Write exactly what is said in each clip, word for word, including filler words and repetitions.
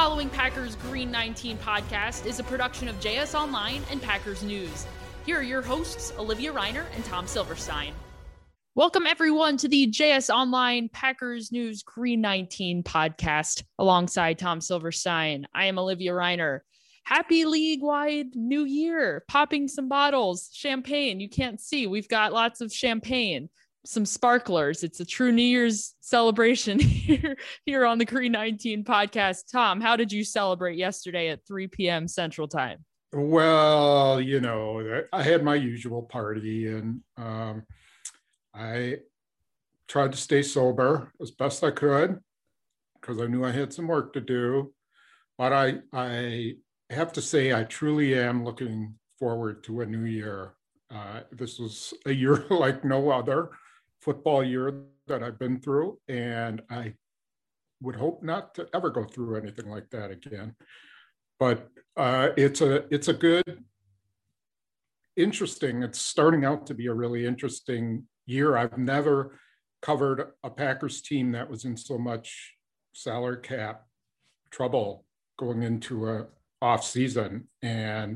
following Packers Green nineteen podcast is a production of J S Online and Packers News. Here are your hosts, Olivia Reiner and Tom Silverstein. Welcome, everyone, to the J S Online Packers News Green nineteen podcast alongside Tom Silverstein. I am Olivia Reiner. Happy league-wide new year. Popping some bottles, champagne. You can't see. We've got lots of champagne, some sparklers. It's a true New Year's celebration here, here on the Green nineteen podcast. Tom, how did you celebrate yesterday at three p.m. Central Time? Well, you know, I had my usual party, and um, I tried to stay sober as best I could because I knew I had some work to do. But I, I have to say, I truly am looking forward to a new year. Uh, this was a year like no other football year that I've been through, and I would hope not to ever go through anything like that again. But uh, it's a it's a good, interesting. It's starting out to be a really interesting year. I've never covered a Packers team that was in so much salary cap trouble going into a off season, and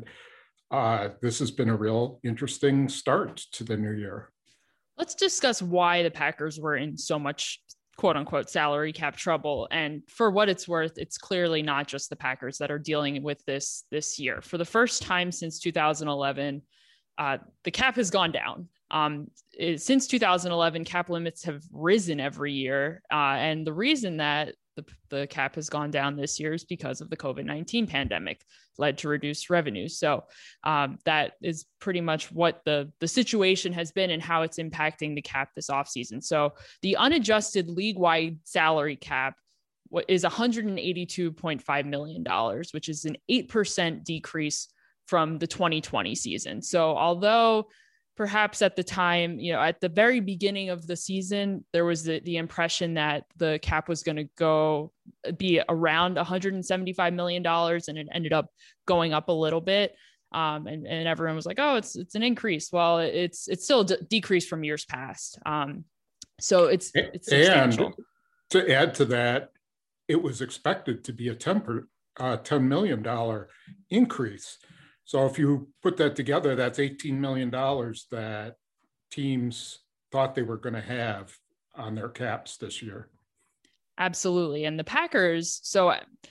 uh, this has been a real interesting start to the new year. Let's discuss why the Packers were in so much quote unquote salary cap trouble. And for what it's worth, it's clearly not just the Packers that are dealing with this this year. For the first time since two thousand eleven, uh, the cap has gone down. Um, it, since two thousand eleven, cap limits have risen every year. Uh, and the reason that the, the cap has gone down this year is because of the COVID nineteen pandemic, led to reduced revenue. So um, that is pretty much what the, the situation has been and how it's impacting the cap this offseason. So the unadjusted league-wide salary cap is one hundred eighty-two point five million dollars, which is an eight percent decrease from the twenty twenty season. So although perhaps at the time, you know, at the very beginning of the season, there was the, the impression that the cap was going to go be around one hundred seventy-five million dollars, and it ended up going up a little bit. Um, and, and everyone was like, oh, it's, it's an increase. Well, it's, it's still a decrease from years past. Um, so it's, it's substantial. And to add to that, it was expected to be a ten million dollars increase. So if you put that together, that's eighteen million dollars that teams thought they were going to have on their caps this year. Absolutely. And the Packers, so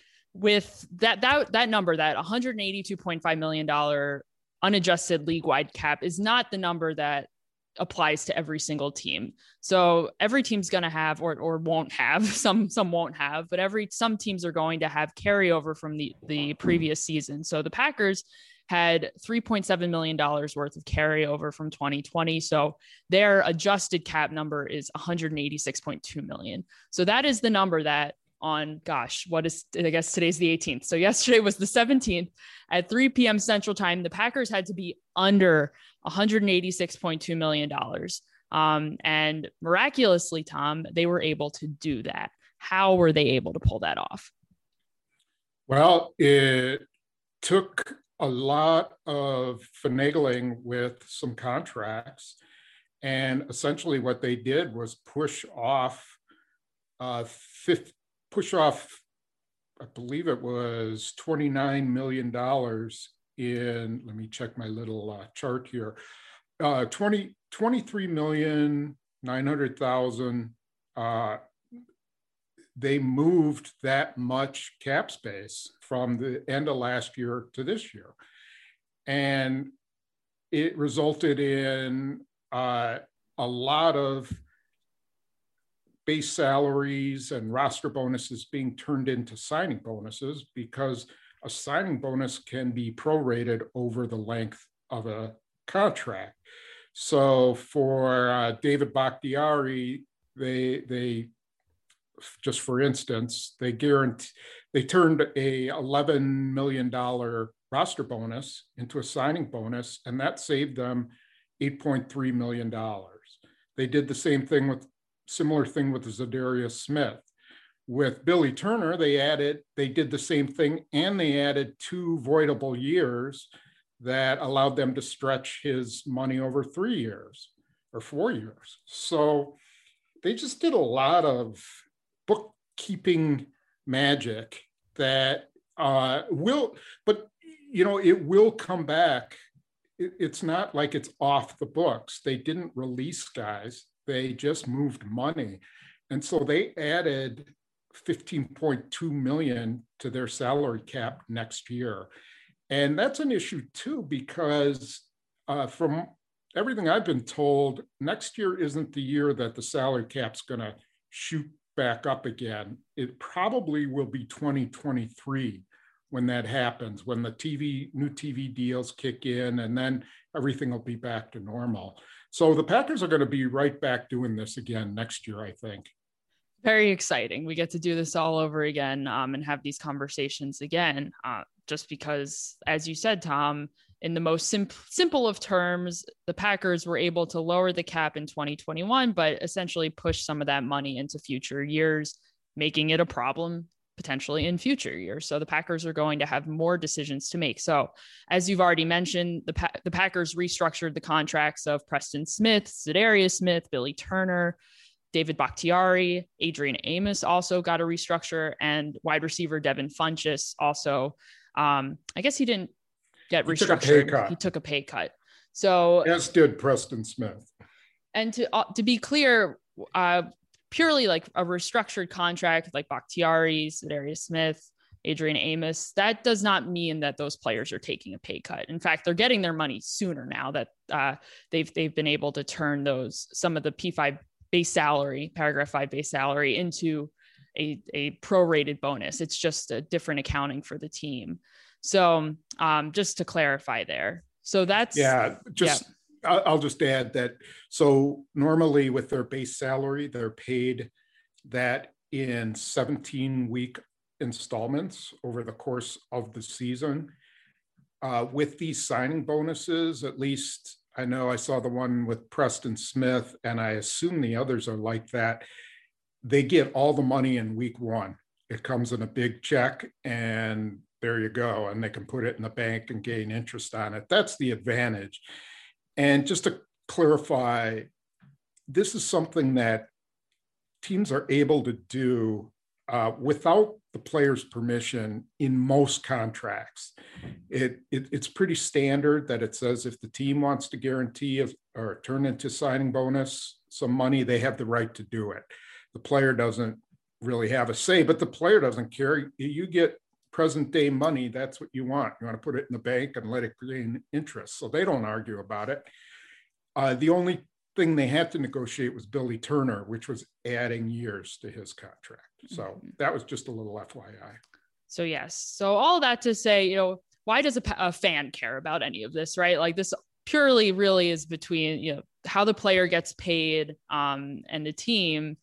with that, that, that number, that one hundred eighty-two point five million dollars unadjusted league-wide cap is not the number that applies to every single team. So every team's going to have, or, or won't have, some, some won't have, but every, some teams are going to have carryover from the, the previous season. So the Packers had three point seven million dollars worth of carryover from twenty twenty. So their adjusted cap number is one hundred eighty-six point two million. So that is the number that on, gosh, what is, I guess today's the eighteenth. So yesterday was the seventeenth at three p.m. Central Time. The Packers had to be under one hundred eighty-six point two million dollars. Um, and miraculously, Tom, they were able to do that. How were they able to pull that off? Well, it took a lot of finagling with some contracts. And essentially what they did was push off, uh, fifth, push off, I believe it was twenty-nine million dollars in, let me check my little uh, chart here, uh, twenty, twenty-three million nine hundred thousand. Uh, they moved that much cap space from the end of last year to this year. And it resulted in uh, a lot of base salaries and roster bonuses being turned into signing bonuses, because a signing bonus can be prorated over the length of a contract. So for uh, David Bakhtiari, they, they, just for instance, they guarantee they turned a eleven million dollars roster bonus into a signing bonus, and that saved them eight point three million dollars. They did the same thing with similar thing with Zadarius Smith. With Billy Turner, they added, they did the same thing, and they added two voidable years that allowed them to stretch his money over three years or four years. So they just did a lot of bookkeeping magic that uh, will, but you know, it will come back. It, it's not like it's off the books. They didn't release guys. They just moved money. And so they added fifteen point two million to their salary cap next year. And that's an issue too, because uh, from everything I've been told, next year isn't the year that the salary cap's going to shoot back up again. It probably will be twenty twenty-three when that happens, when the T V, new T V deals kick in, and then everything will be back to normal. So the Packers are going to be right back doing this again next year, I think. Very exciting. We get to do this all over again um, and have these conversations again, uh, just because, as you said, Tom, in the most sim- simple of terms, the Packers were able to lower the cap in twenty twenty-one, but essentially push some of that money into future years, making it a problem potentially in future years. So the Packers are going to have more decisions to make. So as you've already mentioned, the, pa- the Packers restructured the contracts of Preston Smith, Za'Darius Smith, Billy Turner, David Bakhtiari, Adrian Amos also got a restructure, and wide receiver Devin Funchess also, um, I guess he didn't get he restructured. Took a pay cut. He took a pay cut. So, as did Preston Smith. And to uh, to be clear, uh, purely like a restructured contract like Bakhtiari, Za'Darius Smith, Adrian Amos, that does not mean that those players are taking a pay cut. In fact, they're getting their money sooner now that uh, they've they've been able to turn those some of the P five base salary, paragraph five base salary into a, a prorated bonus. It's just a different accounting for the team. So um, just to clarify there. So that's, yeah, just, yeah. I'll just add that. So normally with their base salary, they're paid that in seventeen week installments over the course of the season. Uh, with these signing bonuses, at least I know I saw the one with Preston Smith, and I assume the others are like that. They get all the money in week one. It comes in a big check, and there you go. And they can put it in the bank and gain interest on it. That's the advantage. And just to clarify, this is something that teams are able to do uh, without the player's permission in most contracts. It, it it's pretty standard that it says if the team wants to guarantee if, or turn into signing bonus some money, they have the right to do it. The player doesn't really have a say, but the player doesn't care. You get present day money, that's what you want. You want to put it in the bank and let it gain interest. So they don't argue about it. Uh, the only thing they had to negotiate was Billy Turner, which was adding years to his contract. So that was just a little F Y I. So yes. So all that to say, you know, why does a, a fan care about any of this, right? Like this purely really is between, you know, how the player gets paid um, and the team.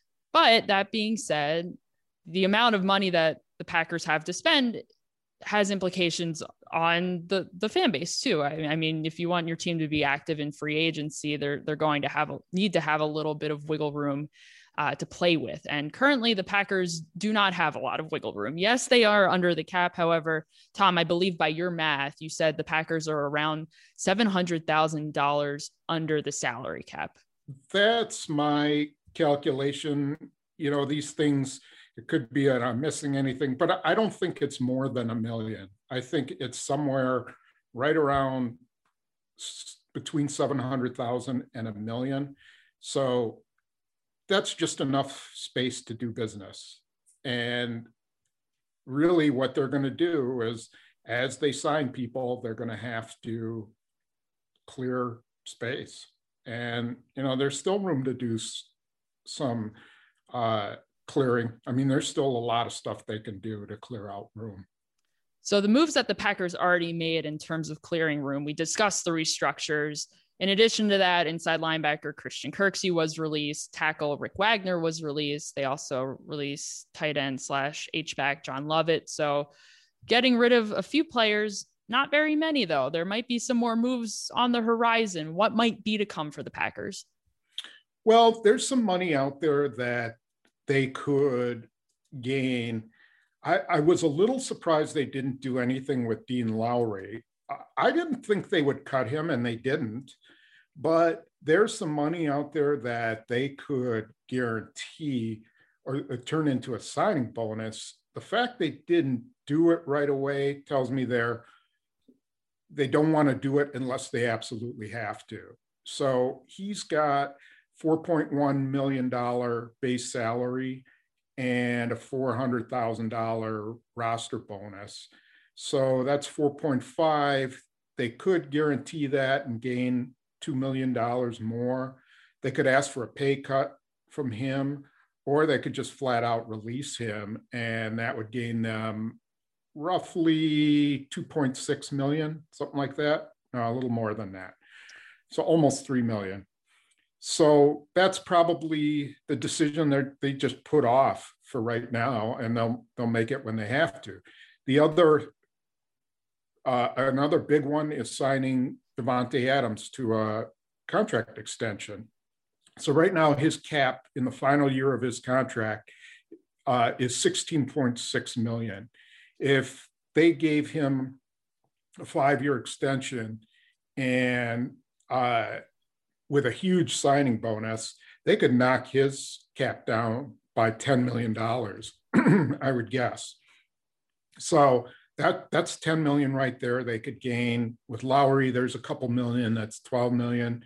But that being said, the amount of money that the Packers have to spend has implications on the the fan base too. I, I mean, if you want your team to be active in free agency, they're they're going to have a need to have a little bit of wiggle room uh, to play with. And currently, the Packers do not have a lot of wiggle room. Yes, they are under the cap. However, Tom, I believe by your math, you said the Packers are around seven hundred thousand dollars under the salary cap. That's my calculation. You know, these things. It could be that I'm missing anything, but I don't think it's more than a million. I think it's somewhere right around between seven hundred thousand and a million. So that's just enough space to do business. And really what they're going to do is as they sign people, they're going to have to clear space. And, you know, there's still room to do some, uh, clearing. I mean, there's still a lot of stuff they can do to clear out room. So the moves that the Packers already made in terms of clearing room, we discussed the restructures. In addition to that, inside linebacker Christian Kirksey was released. Tackle Rick Wagner was released. They also released tight end slash H-back John Lovett. So getting rid of a few players, not very many though. There might be some more moves on the horizon. What might be to come for the Packers? Well, there's some money out there that they could gain. I, I was a little surprised they didn't do anything with Dean Lowry. I, I didn't think they would cut him, and they didn't. But there's some money out there that they could guarantee or, or turn into a signing bonus. the fact they didn't do it right away tells me they're they don't want to do it unless they absolutely have to. So he's got four point one million dollars base salary and a four hundred thousand dollars roster bonus. So that's four point five. They could guarantee that and gain two million dollars more. They could ask for a pay cut from him, or they could just flat out release him, and that would gain them roughly two point six million, something like that. No, a little more than that. So almost three million. So that's probably the decision that they just put off for right now, and they'll they'll make it when they have to. The other, uh, another big one is signing Davante Adams to a contract extension. So right now his cap in the final year of his contract uh, is sixteen point six million. If they gave him a five-year extension and uh, with a huge signing bonus, they could knock his cap down by ten million dollars, I would guess. So that that's ten million right there. They could gain with Lowry. There's a couple million, that's twelve million.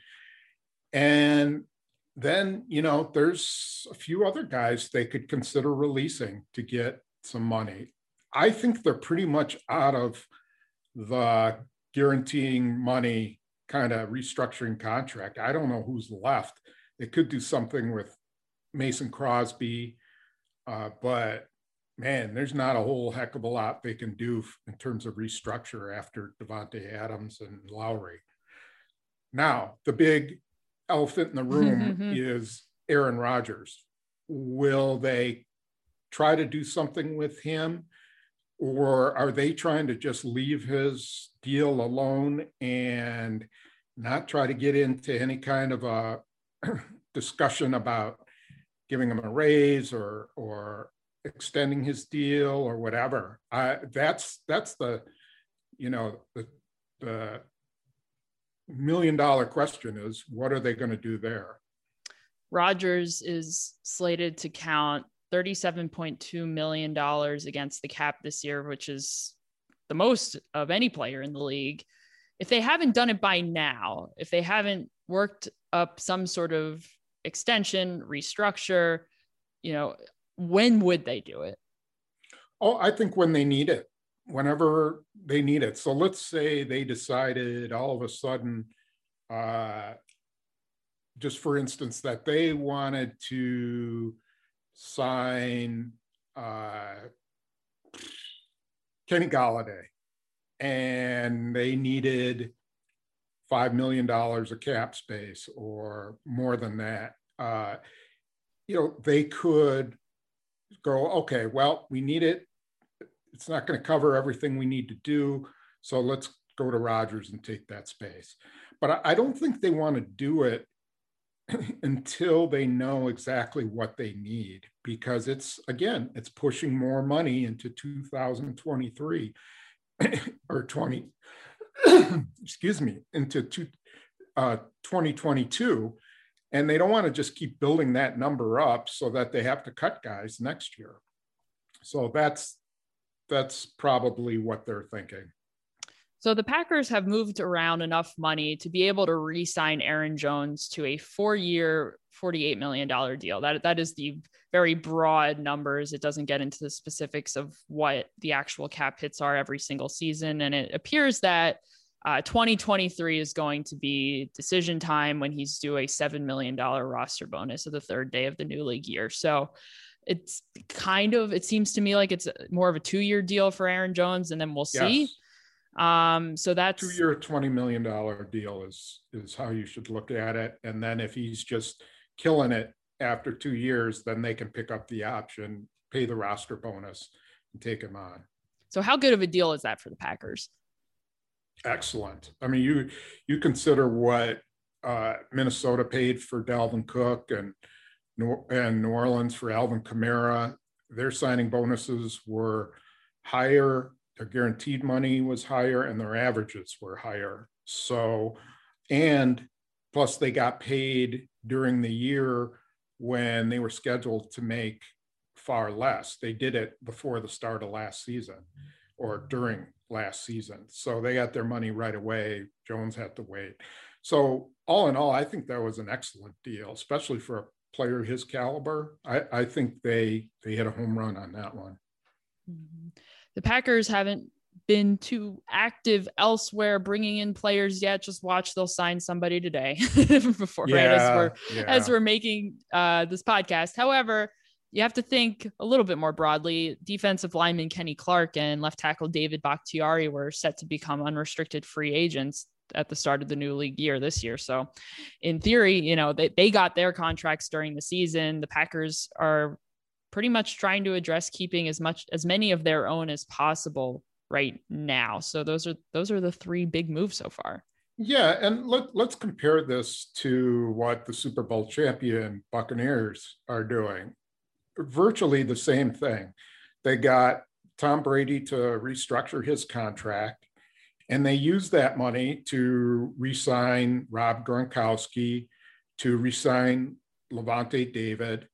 And then, you know, there's a few other guys they could consider releasing to get some money. I think they're pretty much out of the guaranteeing money kind of restructuring contract. I don't know who's left. They could do something with Mason Crosby, uh, but man, there's not a whole heck of a lot they can do in terms of restructure after Davante Adams and Lowry. Now, the big elephant in the room is Aaron Rodgers. Will they try to do something with him, or are they trying to just leave his deal alone and not try to get into any kind of a discussion about giving him a raise or or extending his deal or whatever? Uh, that's that's the, you know, the, the million dollar question is, what are they going to do there? Rodgers is slated to count thirty-seven point two million dollars against the cap this year, which is the most of any player in the league. If they haven't done it by now, if they haven't worked up some sort of extension, restructure, you know, when would they do it? Oh, I think when they need it, whenever they need it. So let's say they decided all of a sudden, uh, just for instance, that they wanted to sign uh, Kenny Golladay, and they needed five million dollars of cap space or more than that. Uh, you know, they could go, okay, well, we need it. It's not going to cover everything we need to do, so let's go to Rodgers and take that space. But I don't think they want to do it until they know exactly what they need, because it's, again, it's pushing more money into two thousand twenty-three or twenty, excuse me, into two, uh, twenty twenty-two. And they don't want to just keep building that number up so that they have to cut guys next year. So that's, that's probably what they're thinking. So the Packers have moved around enough money to be able to re-sign Aaron Jones to a four-year, forty-eight million dollars deal. That, that is the very broad numbers. It doesn't get into the specifics of what the actual cap hits are every single season. And it appears that uh, twenty twenty-three is going to be decision time when he's due a seven million dollars roster bonus at the third day of the new league year. So it's kind of, it seems to me like it's more of a two-year deal for Aaron Jones, and then we'll see. Yes. Um, so that's two-year, twenty million dollars deal is, is how you should look at it. And then if he's just killing it after two years, then they can pick up the option, pay the roster bonus, and take him on. So how good of a deal is that for the Packers? Excellent. I mean, you, you consider what uh, Minnesota paid for Dalvin Cook and, and New Orleans for Alvin Kamara. Their signing bonuses were higher. Their guaranteed money was higher and their averages were higher. So, and plus they got paid during the year when they were scheduled to make far less. They did it before the start of last season or during last season. So they got their money right away. Jones had to wait. So all in all, I think that was an excellent deal, especially for a player his caliber. I, I think they they hit a home run on that one. The Packers haven't been too active elsewhere bringing in players yet. Just watch, they'll sign somebody today before yeah, right as we're yeah. as we're making uh this podcast. However, you have to think a little bit more broadly. Defensive lineman Kenny Clark and left tackle David Bakhtiari were set to become unrestricted free agents at the start of the new league year this year. So in theory, you know, they, they got their contracts during the season. The Packers are pretty much trying to address keeping as much as many of their own as possible right now. So those are those are the three big moves so far. Yeah, and let, let's compare this to what the Super Bowl champion Buccaneers are doing. Virtually the same thing. They got Tom Brady to restructure his contract, and they used that money to re-sign Rob Gronkowski, to re-sign Levante David,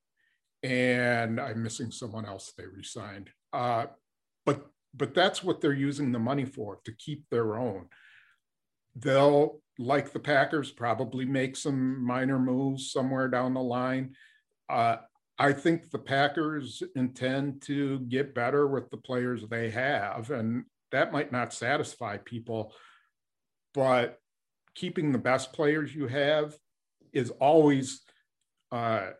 and I'm missing someone else they re-signed. Uh, but but that's what they're using the money for, to keep their own. They'll, like the Packers, probably make some minor moves somewhere down the line. Uh, I think the Packers intend to get better with the players they have, and that might not satisfy people, but keeping the best players you have is always, uh,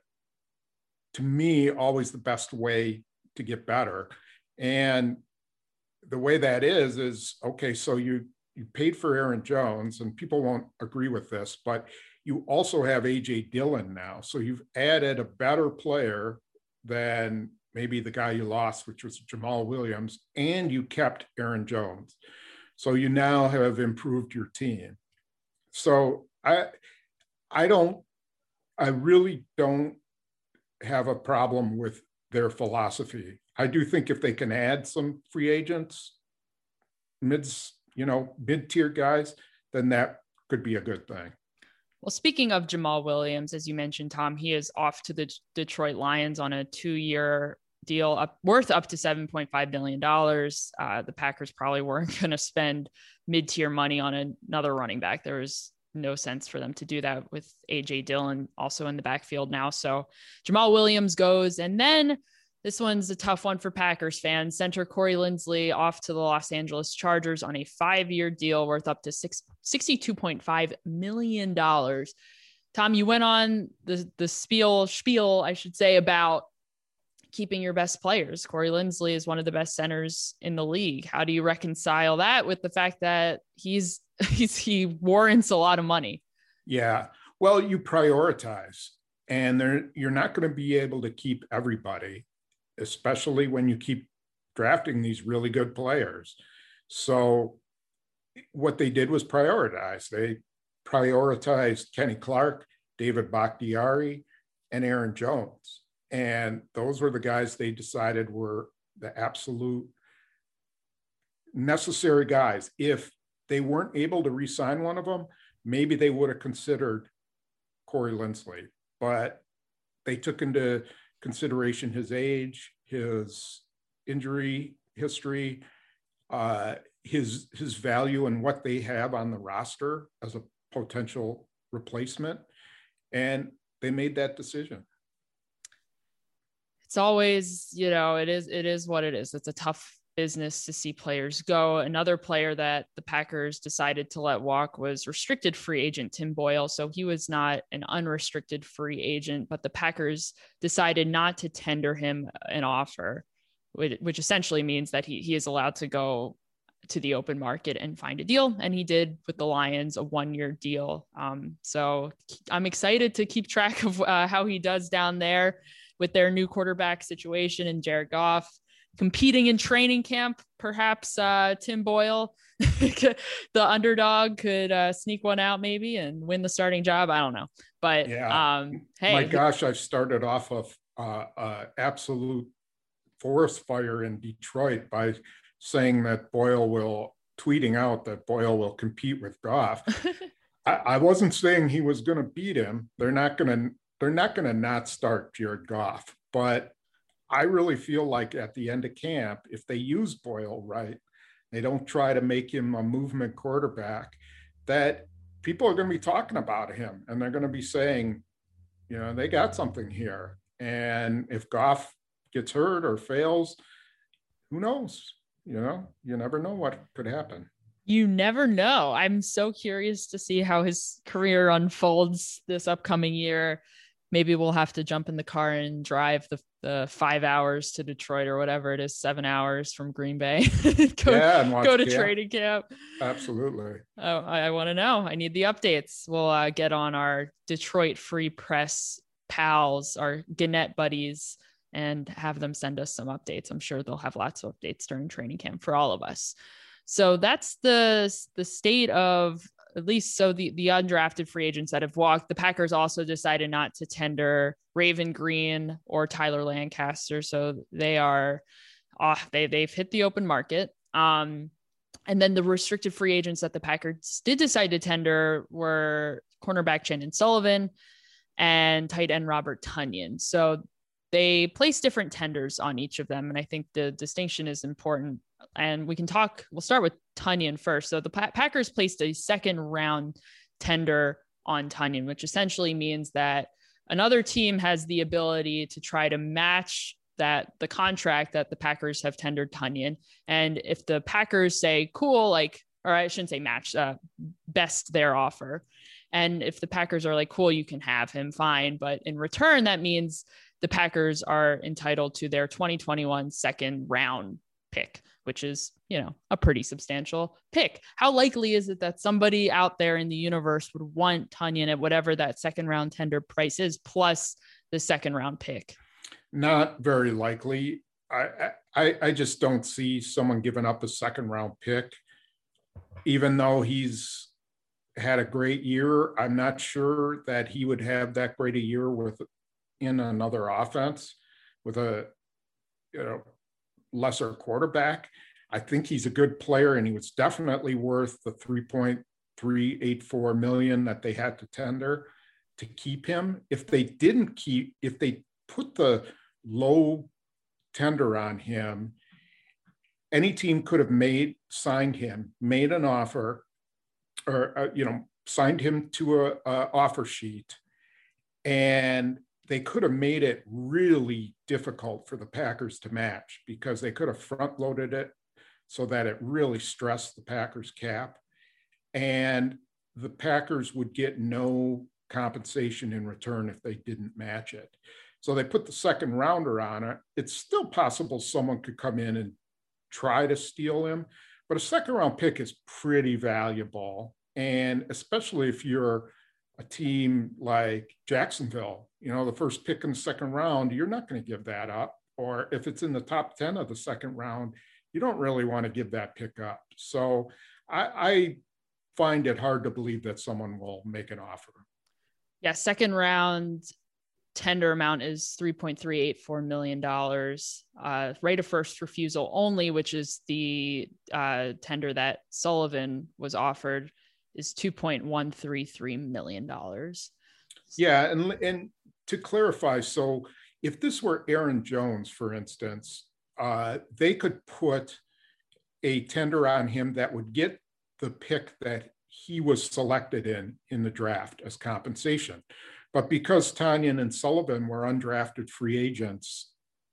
to me, always the best way to get better. And the way that is, is, okay, so you, you paid for Aaron Jones, and people won't agree with this, but you also have A J Dillon now. So you've added a better player than maybe the guy you lost, which was Jamal Williams, and you kept Aaron Jones. So you now have improved your team. So I, I don't, I really don't have a problem with their philosophy. I do think if they can add some free agents, mids, you know, mid-tier guys, then that could be a good thing. Well, speaking of Jamal Williams, as you mentioned, Tom, he is off to the D- Detroit Lions on a two-year deal up, worth up to seven point five million dollars. Uh, the Packers probably weren't going to spend mid-tier money on a, another running back. There was no sense for them to do that with A J Dillon also in the backfield now. So Jamal Williams goes, and then this one's a tough one for Packers fans. Center Corey Linsley off to the Los Angeles Chargers on a five-year deal worth up to six, sixty-two point five million dollars. Tom, you went on the, the spiel, spiel, I should say, about keeping your best players. Corey Linsley is one of the best centers in the league. How do you reconcile that with the fact that he's, he's he warrants a lot of money? Yeah, well, you prioritize, and there, you're not going to be able to keep everybody, especially when you keep drafting these really good players. So what they did was prioritize. They prioritized Kenny Clark, David Bakhtiari, and Aaron Jones. And those were the guys they decided were the absolute necessary guys. If they weren't able to re-sign one of them, maybe they would have considered Corey Linsley. But they took into consideration his age, his injury history, uh, his his value and what they have on the roster as a potential replacement, and they made that decision. It's always, you know, it is it is what it is. It's a tough business to see players go. Another player that the Packers decided to let walk was restricted free agent Tim Boyle. So he was not an unrestricted free agent, but the Packers decided not to tender him an offer, which essentially means that he, he is allowed to go to the open market and find a deal. And he did with the Lions, a one-year deal. Um, so I'm excited to keep track of uh, how he does down there with their new quarterback situation and Jared Goff competing in training camp. Perhaps uh, Tim Boyle, the underdog, could uh, sneak one out maybe and win the starting job. I don't know, but yeah. um, hey, my gosh, I started off of uh, uh, absolute forest fire in Detroit by saying that Boyle will tweeting out that Boyle will compete with Goff. I, I wasn't saying he was going to beat him. They're not going to. They're not going to not start Jared Goff, but I really feel like at the end of camp, if they use Boyle right, they don't try to make him a movement quarterback, that people are going to be talking about him and they're going to be saying, you know, they got something here. And if Goff gets hurt or fails, who knows? You know, you never know what could happen. You never know. I'm so curious to see how his career unfolds this upcoming year. Maybe we'll have to jump in the car and drive the, the five hours to Detroit or whatever it is, seven hours from Green Bay. go, yeah, and go to camp. training camp. Absolutely. Oh, I, I want to know. I need the updates. We'll uh, get on our Detroit Free Press pals, our Gannett buddies, and have them send us some updates. I'm sure they'll have lots of updates during training camp for all of us. So that's the, the state of, at least so the, the undrafted free agents that have walked. The Packers also decided not to tender Raven Green or Tyler Lancaster. So they are off. They, they've hit the open market. Um, and then the restricted free agents that the Packers did decide to tender were cornerback Chandon Sullivan and tight end Robert Tonyan. So they place different tenders on each of them. And I think the distinction is important. And we can talk, we'll start with Tonyan first. So the pa- Packers placed a second round tender on Tonyan, which essentially means that another team has the ability to try to match that the contract that the Packers have tendered Tonyan. And if the Packers say, cool, like, or I shouldn't say match, uh, best their offer. And if the Packers are like, cool, you can have him, fine. But in return, that means the Packers are entitled to their twenty twenty-one second round pick, which is, you know, a pretty substantial pick. How likely is it that somebody out there in the universe would want Tonyan at whatever that second round tender price is, plus the second round pick? Not very likely. I, I, I just don't see someone giving up a second round pick, even though he's had a great year. I'm not sure that he would have that great a year with in another offense with a, you know, lesser quarterback. I think he's a good player, and he was definitely worth the three point three eight four million that they had to tender to keep him. If they didn't keep, if they put the low tender on him, any team could have made, signed him, made an offer, or, uh, you know, signed him to a, a offer sheet, and they could have made it really difficult for the Packers to match, because they could have front loaded it so that it really stressed the Packers cap, and the Packers would get no compensation in return if they didn't match it. So they put the second rounder on it. It's still possible someone could come in and try to steal him, but a second round pick is pretty valuable. And especially if you're a team like Jacksonville, you know, the first pick in the second round, you're not going to give that up. Or if it's in the top ten of the second round, you don't really want to give that pick up. So I, I find it hard to believe that someone will make an offer. Yeah, second round tender amount is three point three eight four million dollars. Uh, right of first refusal only, which is the uh, tender that Sullivan was offered, is two point one three three million dollars. Yeah, and and to clarify, so if this were Aaron Jones, for instance, uh, they could put a tender on him that would get the pick that he was selected in in the draft as compensation. But because Tonyan and Sullivan were undrafted free agents,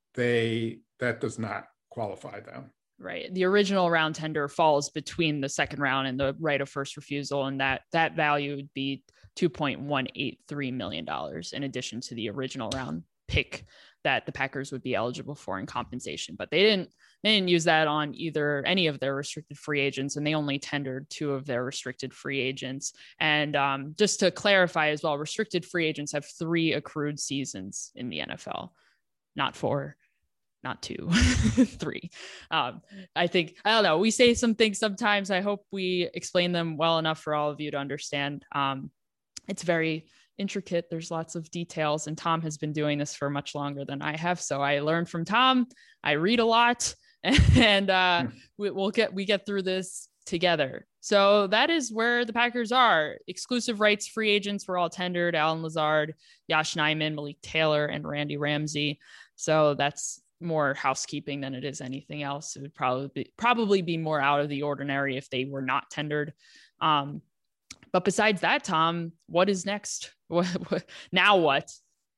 they that does not qualify them. Right. The original round tender falls between the second round and the right of first refusal, and that that value would be two point one eight three million dollars in addition to the original round pick that the Packers would be eligible for in compensation. But they didn't they didn't use that on either any of their restricted free agents, and they only tendered two of their restricted free agents. And um, just to clarify as well, restricted free agents have three accrued seasons in the N F L, not four. Not two, three. Um, I think, I don't know. We say some things sometimes. I hope we explain them well enough for all of you to understand. Um, it's very intricate. There's lots of details, and Tom has been doing this for much longer than I have. So I learned from Tom. I read a lot, and uh, we, we'll get, we get through this together. So that is where the Packers are. Exclusive rights free agents were all tendered: Alan Lazard, Yosh Nijman, Malik Taylor, and Randy Ramsey. So that's more housekeeping than it is anything else. It would probably be, probably be more out of the ordinary if they were not tendered. Um, but besides that, Tom, what is next? What, what, now what?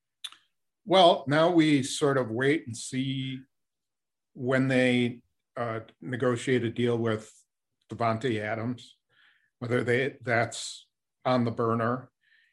Well, now we sort of wait and see when they uh, negotiate a deal with Davante Adams, whether they that's on the burner.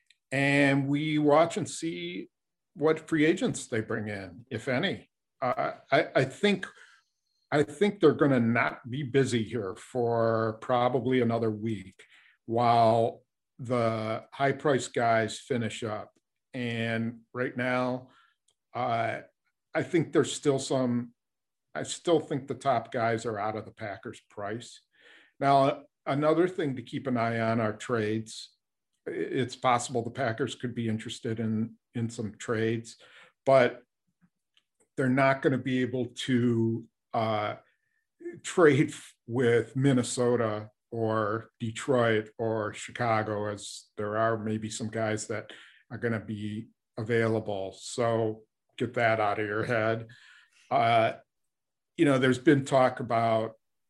And we watch and see what free agents they bring in, if any. Uh, I, I think I think they're going to not be busy here for probably another week while the high-priced guys finish up. And right now, uh, I think there's still some. I still think the top guys are out of the Packers' price. Now, another thing to keep an eye on are trades. It's possible the Packers could be interested in, in some trades, but they're not going to be able to uh, trade with Minnesota or Detroit or Chicago, as there are maybe some guys that are going to be available. So get that out of your head. Uh, you know, there's been talk about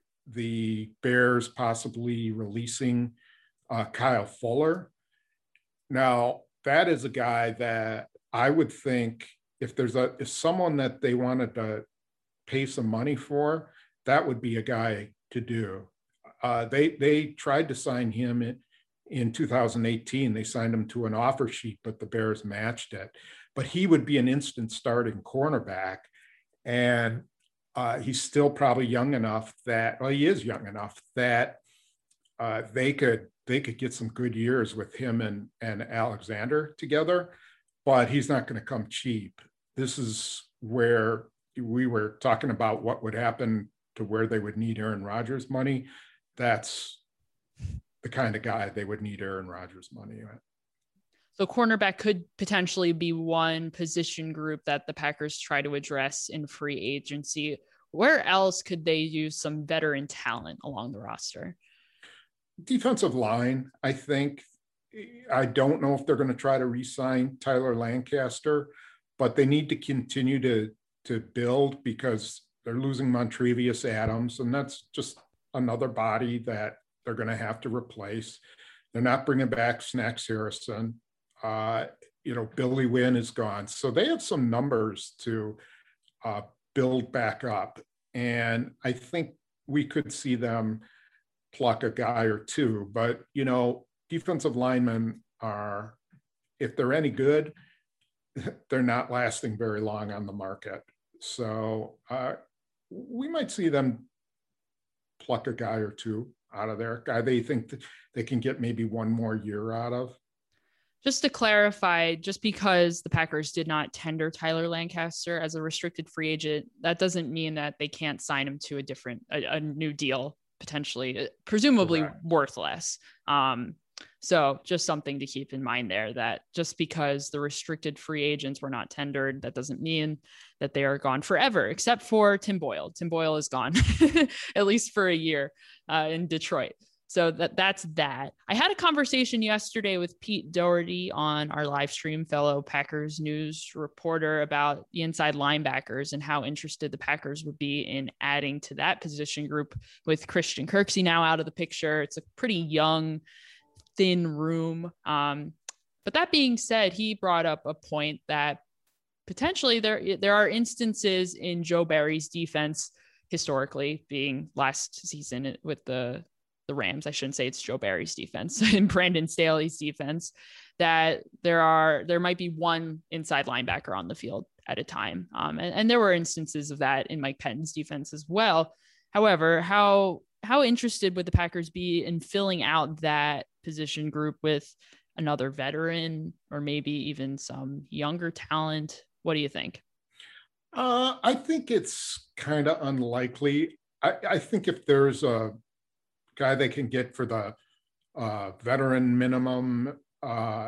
the Bears possibly releasing uh, Kyle Fuller. Now, that is a guy that I would think if there's a if someone that they wanted to pay some money for, that would be a guy to do. Uh, they they tried to sign him in, in two thousand eighteen. They signed him to an offer sheet, but the Bears matched it. But he would be an instant starting cornerback, and uh, he's still probably young enough that well, he is young enough that uh, they could. they could get some good years with him and, and Alexander together, but he's not going to come cheap. This is where we were talking about what would happen to where they would need Aaron Rodgers money. That's the kind of guy they would need Aaron Rodgers money at. So cornerback could potentially be one position group that the Packers try to address in free agency. Where else could they use some veteran talent along the roster? Defensive line, I think. I don't know if they're going to try to re-sign Tyler Lancaster, but they need to continue to, to build because they're losing Montrevious Adams, and that's just another body that they're going to have to replace. They're not bringing back Snacks Harrison. Uh, you know, Billy Wynn is gone. So they have some numbers to uh, build back up. And I think we could see them pluck a guy or two, but you know, defensive linemen are, if they're any good, they're not lasting very long on the market. So uh, we might see them pluck a guy or two out of there, a guy they think that they can get maybe one more year out of. Just to clarify, just because the Packers did not tender Tyler Lancaster as a restricted free agent, that doesn't mean that they can't sign him to a different, a, a new deal, potentially, presumably Correct. worth less. Um, so just something to keep in mind there, that just because the restricted free agents were not tendered, that doesn't mean that they are gone forever, except for Tim Boyle. Tim Boyle is gone, at least for a year uh, in Detroit. So that that's that. I had a conversation yesterday with Pete Doherty on our live stream, fellow Packers news reporter, about the inside linebackers and how interested the Packers would be in adding to that position group with Christian Kirksey now out of the picture. It's a pretty young, thin room. Um, but that being said, he brought up a point that potentially there, there are instances in Joe Barry's defense, historically being last season with the the Rams, I shouldn't say it's Joe Barry's defense, and Brandon Staley's defense, that there are, there might be one inside linebacker on the field at a time. Um, and, and there were instances of that in Mike Pettine's defense as well. However, how, how interested would the Packers be in filling out that position group with another veteran or maybe even some younger talent? What do you think? Uh, I think it's kind of unlikely. I, I think if there's a guy they can get for the uh, veteran minimum, uh,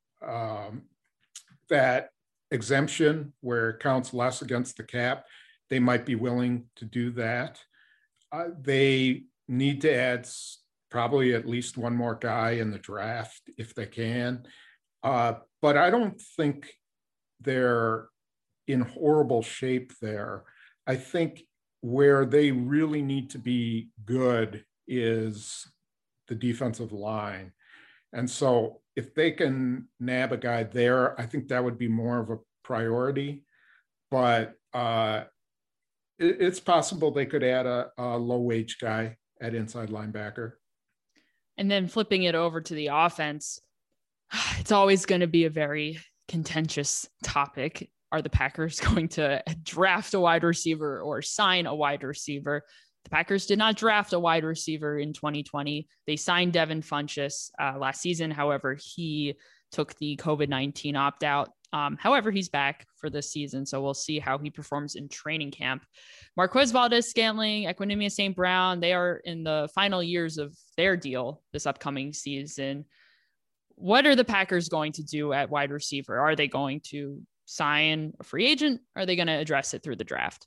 um, that exemption where it counts less against the cap, they might be willing to do that. Uh, they need to add probably at least one more guy in the draft if they can. Uh, but I don't think they're in horrible shape there. I think where they really need to be good is the defensive line. And so if they can nab a guy there, I think that would be more of a priority. But uh, it, it's possible they could add a, a low-wage guy at inside linebacker. And then flipping it over to the offense, it's always going to be a very contentious topic. Are the Packers going to draft a wide receiver or sign a wide receiver? The Packers did not draft a wide receiver in twenty twenty. They signed Devin Funchess uh, last season. However, he took the COVID nineteen opt-out. Um, however, he's back for this season, so we'll see how he performs in training camp. Marquez Valdes-Scantling, Equanimeous Saint Brown, they are in the final years of their deal this upcoming season. What are the Packers going to do at wide receiver? Are they going to sign a free agent? Are they going to address it through the draft?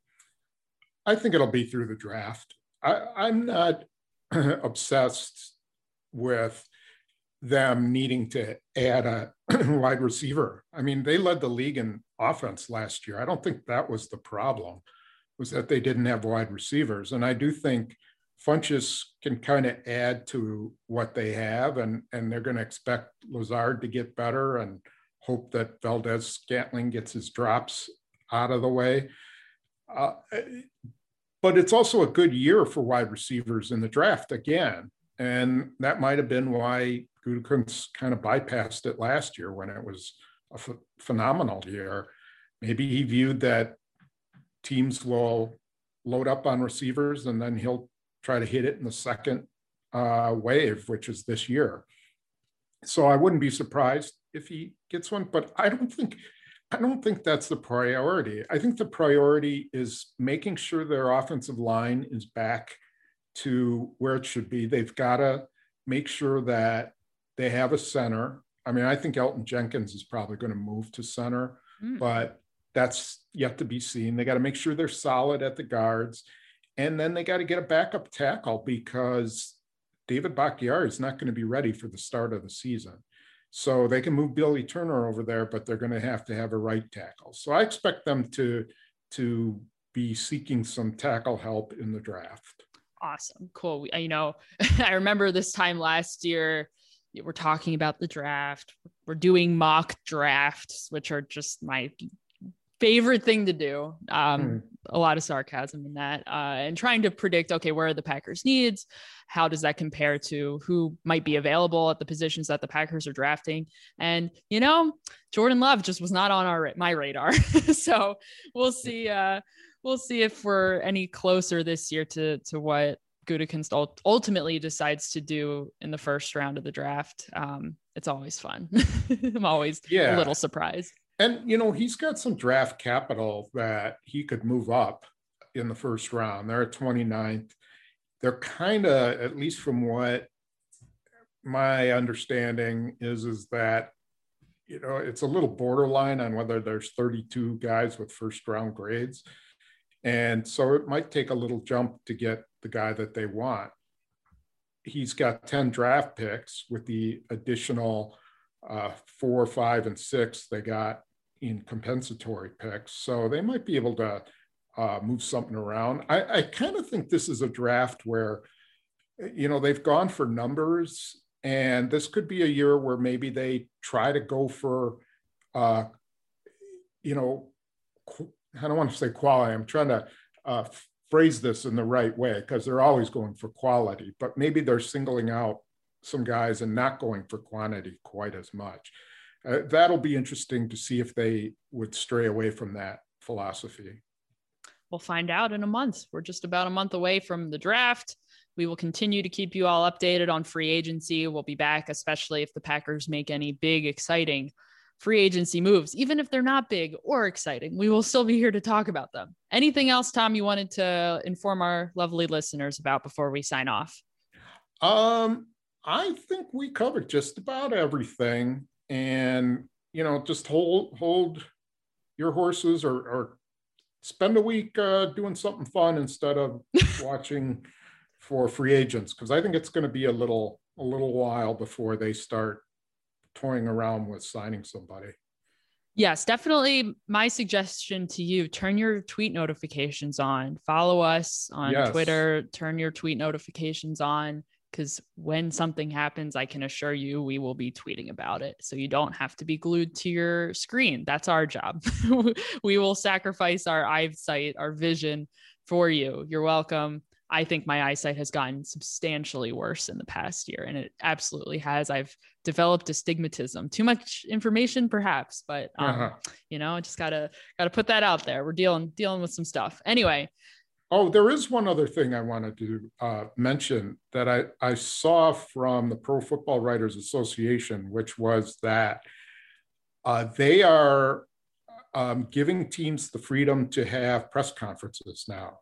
I think it'll be through the draft. I, I'm not obsessed with them needing to add a wide receiver. I mean, they led the league in offense last year. I don't think that was the problem, was that they didn't have wide receivers. And I do think Funchess can kind of add to what they have, and, and they're going to expect Lazard to get better and hope that Valdes-Scantling gets his drops out of the way. Uh, but it's also a good year for wide receivers in the draft again. And that might have been why Gutekunst kind of bypassed it last year when it was a ph- phenomenal year. Maybe he viewed that teams will load up on receivers and then he'll try to hit it in the second uh, wave, which is this year. So I wouldn't be surprised if he gets one, but I don't think I don't think that's the priority. I think the priority is making sure their offensive line is back to where it should be. They've got to make sure that they have a center. I mean, I think Elton Jenkins is probably going to move to center, mm. but that's yet to be seen. They got to make sure they're solid at the guards. And then they got to get a backup tackle because David Bakhtiari is not going to be ready for the start of the season. So they can move Billy Turner over there, but they're going to have to have a right tackle. So I expect them to, to be seeking some tackle help in the draft. Awesome. Cool. You know, I remember this time last year, we're talking about the draft. We're doing mock drafts, which are just my favorite thing to do. Um, mm. A lot of sarcasm in that, uh, and trying to predict, okay, where are the Packers' needs? How does that compare to who might be available at the positions that the Packers are drafting? And, you know, Jordan Love just was not on our, my radar. So we'll see, uh, we'll see if we're any closer this year to, to what Gutekunst ultimately decides to do in the first round of the draft. Um, it's always fun. I'm always yeah. a little surprised. And, you know, he's got some draft capital that he could move up in the first round. They're at twenty-ninth. They're kind of, at least from what my understanding is, is that, you know, it's a little borderline on whether there's thirty-two guys with first round grades. And so it might take a little jump to get the guy that they want. He's got ten draft picks with the additional uh, four, five, and six they got in compensatory picks. So they might be able to uh, move something around. I, I kind of think this is a draft where, you know, they've gone for numbers, and this could be a year where maybe they try to go for, uh, you know, I don't want to say quality. I'm trying to uh, phrase this in the right way because they're always going for quality, but maybe they're singling out some guys and not going for quantity quite as much. Uh, that'll be interesting to see if they would stray away from that philosophy. We'll find out in a month. We're just about a month away from the draft. We will continue to keep you all updated on free agency. We'll be back, especially if the Packers make any big, exciting free agency moves, even if they're not big or exciting. We will still be here to talk about them. Anything else, Tom, you wanted to inform our lovely listeners about before we sign off? Um, I think we covered just about everything, and, you know, just hold, hold your horses, or, or spend a week uh, doing something fun instead of watching for free agents. Cause I think it's going to be a little, a little while before they start toying around with signing somebody. Yes, definitely. My suggestion to you, turn your tweet notifications on, follow us on Yes. Twitter, turn your tweet notifications on, because when something happens, I can assure you we will be tweeting about it. So you don't have to be glued to your screen. That's our job. We will sacrifice our eyesight, our vision for you. You're welcome. I think my eyesight has gotten substantially worse in the past year, and it absolutely has. I've developed astigmatism. Too much information, perhaps, but um, Uh-huh. you know, just gotta gotta put that out there. We're dealing dealing with some stuff. Anyway. Oh, there is one other thing I wanted to uh, mention that I, I saw from the Pro Football Writers Association, which was that uh, they are um, giving teams the freedom to have press conferences now.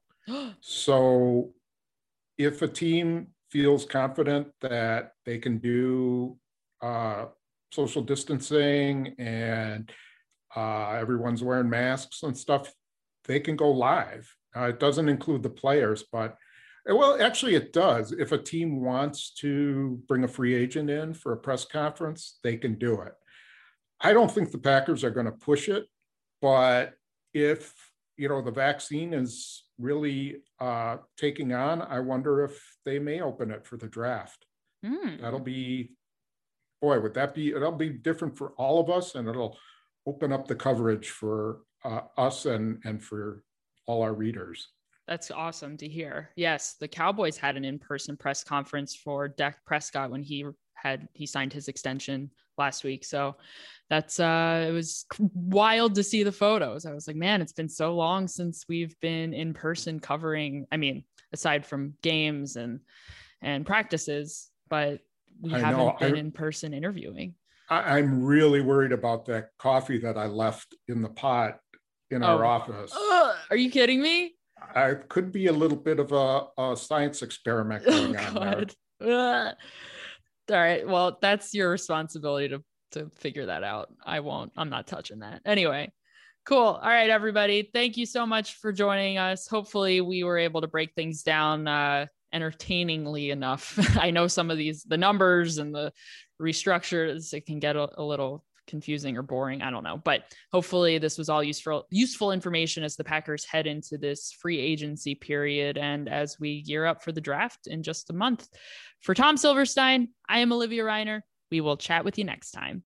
So if a team feels confident that they can do uh, social distancing and uh, everyone's wearing masks and stuff, they can go live. Uh, it doesn't include the players, but well, actually it does. If a team wants to bring a free agent in for a press conference, they can do it. I don't think the Packers are going to push it, but if, you know, the vaccine is really uh, taking on, I wonder if they may open it for the draft. Mm. That'll be, boy, would that be, it'll be different for all of us, and it'll open up the coverage for uh, us and, and for all our readers. That's awesome to hear. Yes, the Cowboys had an in-person press conference for Dak Prescott when he had he signed his extension last week. So that's uh it was wild to see the photos. I was like, man, it's been so long since we've been in person covering, I mean, aside from games and and practices, but we I haven't know. been I, in person interviewing. I, I'm really worried about that coffee that I left in the pot in our Oh, office. uh, are you kidding me? I could be a little bit of a, a science experiment going Oh on God. there. Uh, all right. Well, that's your responsibility to to figure that out. I won't. I'm not touching that. Anyway, cool. All right, everybody. Thank you so much for joining us. Hopefully, we were able to break things down uh, entertainingly enough. I know some of these, the numbers and the restructures, it can get a, a little confusing or boring. I don't know, but hopefully this was all useful, useful information as the Packers head into this free agency period and as we gear up for the draft in just a month. For Tom Silverstein, I am Olivia Reiner. We will chat with you next time.